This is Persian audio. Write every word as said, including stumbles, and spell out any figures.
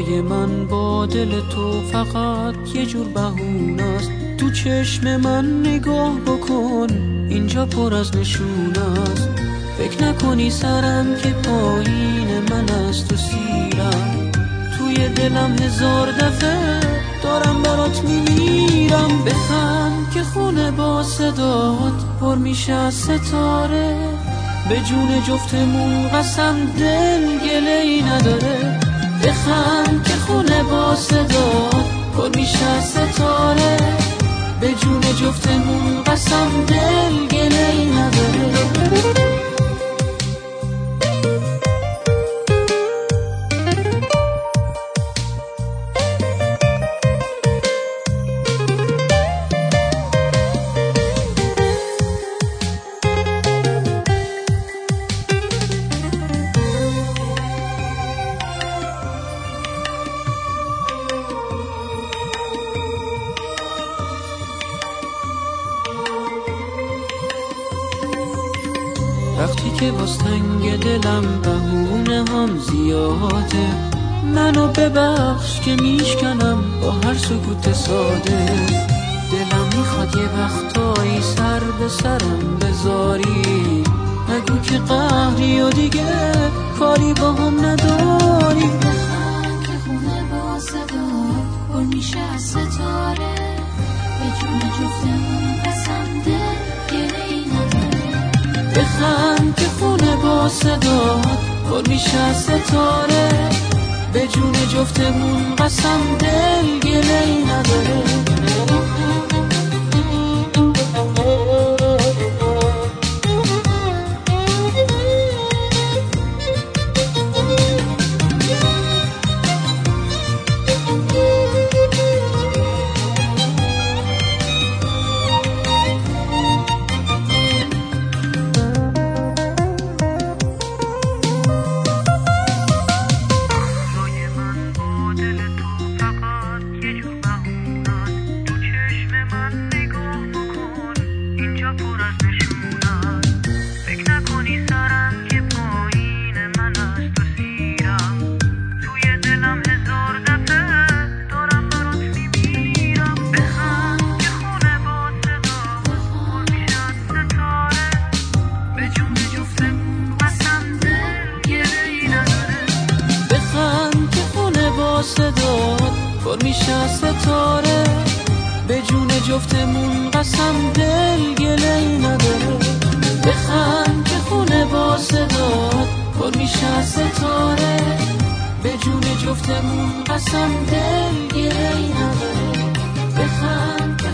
جدایی من با دل تو فقط یه جور بهونست. تو چشم من نگاه بکن، اینجا پر از نشونست. فکر نکنی سرم که پایین من است و سیرم، توی دلم هزار دفعه دارم برات میمیرم. بخند که خونه با صدات پر میشه از ستاره، به جون جفتمون قسم دل گله‌ای نداره. بخند که خونه با صدات پر میشه از ستاره، به جون جفتمون قسم دل گله‌ای نداره. وقتی که باز تنگ دلم بهونه هم زیاده، منو ببخش که میشکنم با هر سکوت ساده. دلم میخواد یه وقتایی سر به سرم بذاری، نگو که قهری و دیگه کاری با هم نداری. بخند که خونه با صدا پر میشه از ستاره، به جون جفتمون قسم دل گله‌ای نداره. بخند که خونه با صدا پر میشه از ستاره، به جون جفتمون قسم دل گله‌ای نداره. فکر نکنی سرم که پایین من است و سیرم، توی دلم هزار دفعه دارم برات میمیرم. بخند که خونه با صدا پر میشه از ستاره، به جون جفتمون قسم دل گله‌ای نداره. بخند که خونه با صدا پر میشه از ستاره، به جون جفتمون قسم دل گله‌ای نداره. بخند که خونه با صدات پر میشه از ستاره، به جون جفتمون قسم دل گله‌ای نداره. بخند